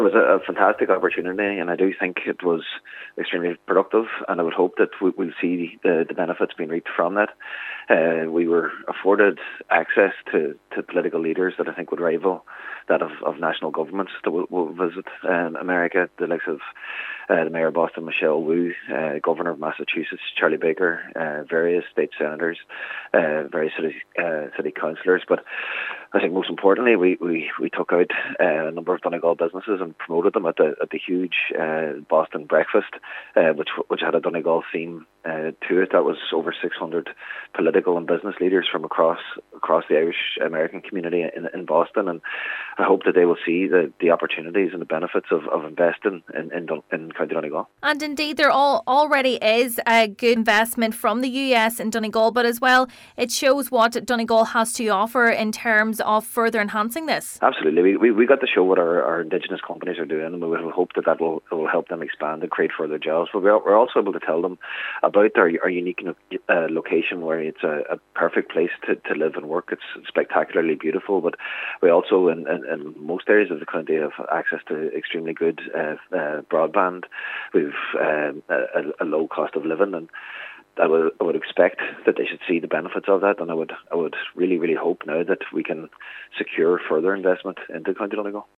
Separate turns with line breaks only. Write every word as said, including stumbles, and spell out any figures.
was a, a fantastic opportunity, and I do think it was extremely productive, and I would hope that we, we'll see the, the benefits being reaped from that. Uh, we were afforded access to, to political leaders that I think would rival that of, of national governments that will, will visit um, America, the likes of uh, the Mayor of Boston, Michelle Wu, uh, Governor of Massachusetts, Charlie Baker, uh, various state senators, uh, various city, uh, city councillors. But I think most importantly, we, we, we took out uh, a number of Donegal businesses and promoted them at the at the huge uh, Boston breakfast, uh, which which had a Donegal theme uh, to it. That was over six hundred political and business leaders from across across the Irish American community in, in Boston, and I hope that they will see the, the opportunities and the benefits of, of investing in, in, in County Donegal.
And indeed, there all already is a good investment from the U S in Donegal, but as well, it shows what Donegal has to offer in terms of further enhancing this.
Absolutely. We we, we got to show what our, our Indigenous companies are doing, and we will hope that that will, will help them expand and create further jobs. But we're, we're also able to tell them about our, our unique uh, location, where it's a, a perfect place to, to live and work. It's spectacularly beautiful, but we also, in, in, in most areas of the county, have access to extremely good uh, uh, broadband. We've um, a, a low cost of living, and I would, I would expect that they should see the benefits of that, and I would I would really, really hope now that we can secure further investment into County Donegal.